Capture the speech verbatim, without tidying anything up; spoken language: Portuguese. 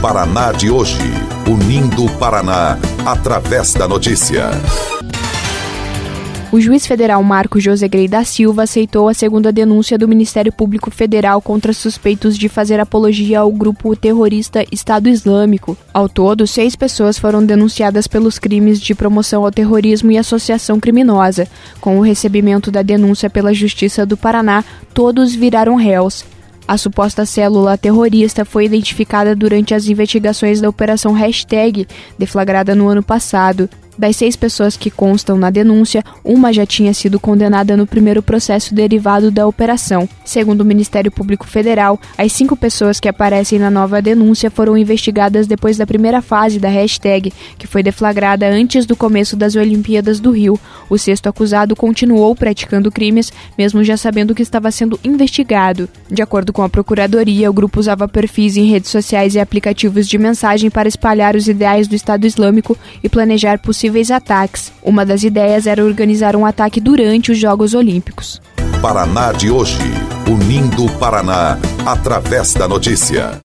Paraná de hoje, unindo o Paraná através da notícia. O juiz federal Marco José Grey da Silva aceitou a segunda denúncia do Ministério Público Federal contra suspeitos de fazer apologia ao grupo terrorista Estado Islâmico. Ao todo, seis pessoas foram denunciadas pelos crimes de promoção ao terrorismo e associação criminosa. Com o recebimento da denúncia pela Justiça do Paraná, todos viraram réus. A suposta célula terrorista foi identificada durante as investigações da Operação Hashtag, deflagrada no ano passado. Das seis pessoas que constam na denúncia, uma já tinha sido condenada no primeiro processo derivado da operação. Segundo o Ministério Público Federal, as cinco pessoas que aparecem na nova denúncia foram investigadas depois da primeira fase da hashtag, que foi deflagrada antes do começo das Olimpíadas do Rio. O sexto acusado continuou praticando crimes, mesmo já sabendo que estava sendo investigado. De acordo com a Procuradoria, o grupo usava perfis em redes sociais e aplicativos de mensagem para espalhar os ideais do Estado Islâmico e planejar possíveis ataques. Uma das ideias era organizar um ataque durante os Jogos Olímpicos. Paraná de hoje, unindo o Paraná através da notícia.